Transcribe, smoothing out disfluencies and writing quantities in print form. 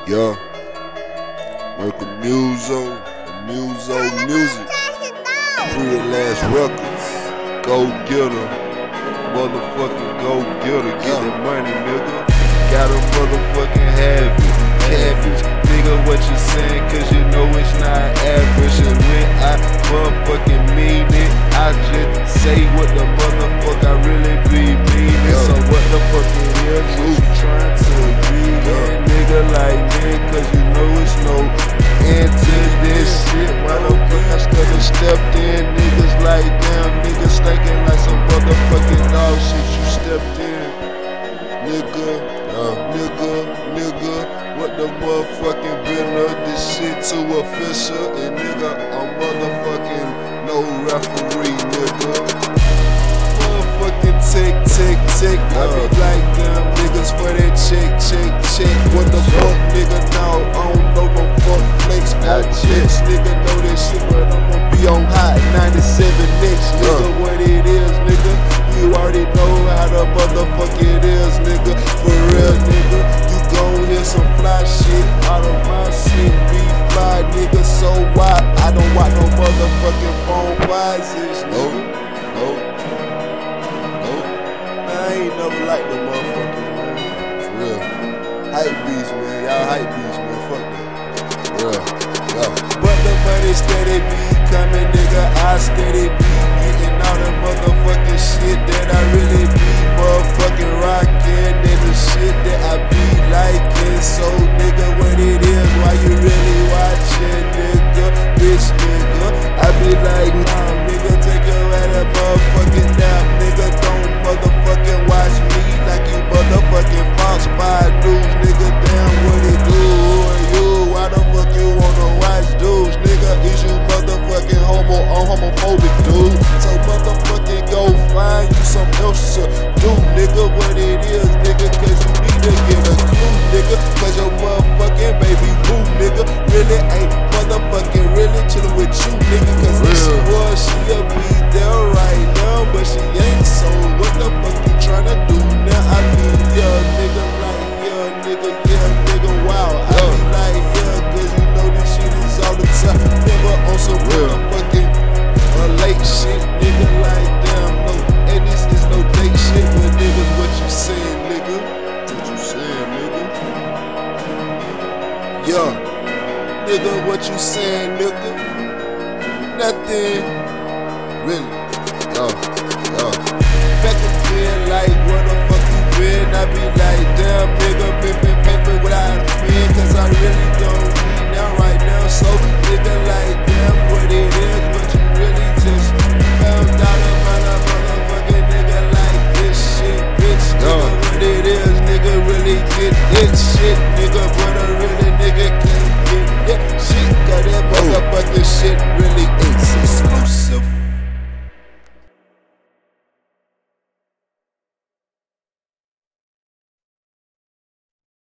Yeah, Merkle Muso Music, Free at Last Records, go get her, motherfucking go get her, get that money, nigga, gotta motherfucking have it, cabbage, nigga, what you saying, cause you know it's not average, and when I motherfucking mean it, I just say what the motherfuck I really be meaning, so what the fuck it is, what you trying to be, nigga, like me, cause you know it's no end to this shit, why the fuck I still stepped in, niggas like damn, niggas thinking like some motherfucking dog shit you stepped in, nigga, what the motherfucking business, this shit too official, and nigga, I'm motherfucking no referee, nigga. Motherfucking tick, I be like damn niggas for that check, what the fuck, nigga, now I don't know no fuck flex, bitch, nigga know that shit, but I'ma be on hot 97 next, nigga, what it is, nigga, you already know how the motherfuck it is, nigga, for real, nigga, you gon' hear some fly shit out of my shit, be fly, nigga, so why, I don't want no motherfucking phone prizes, nigga. I ain't never liked no motherfuckers, man. For real. Hype beats, man. Y'all hype beats, man. Fuck that. For real. Yeah. But the money steady be coming, nigga. I steady be getting all the motherfucking shit that I really be motherfucking rocking. And the shit that I be liking. So, nigga, what it is, why you really watching, nigga? Bitch, nigga. I be like, nah, nigga, take your ass a motherfucking nap, nigga. Don't motherfucking watch me like you motherfucking Fox 5 News, nigga. Damn, what it do? Who are you? Why the fuck you wanna watch dudes, nigga? Is you motherfucking homophobic, dude? So motherfucking go find you something else to do, nigga. What it is, nigga? Cause you need to get a clue, nigga. Cause your motherfucking baby boo, nigga, really ain't motherfucking really chillin' with you, nigga. Cause this boy, she'll be there right now, but she ain't. So what the fuck you tryna do now? I mean, yeah, nigga, like, yeah, nigga, wow. I be like, yeah, cause you know this shit is all the time. Never on some motherfucking late shit, nigga, like, damn, no. And this is no date shit, but nigga, what you saying, nigga? What you saying, nigga? Yeah, nigga, what you saying, nigga? Nothing, really, yeah. Back again, like, where the fuck you been? I be like, damn, nigga,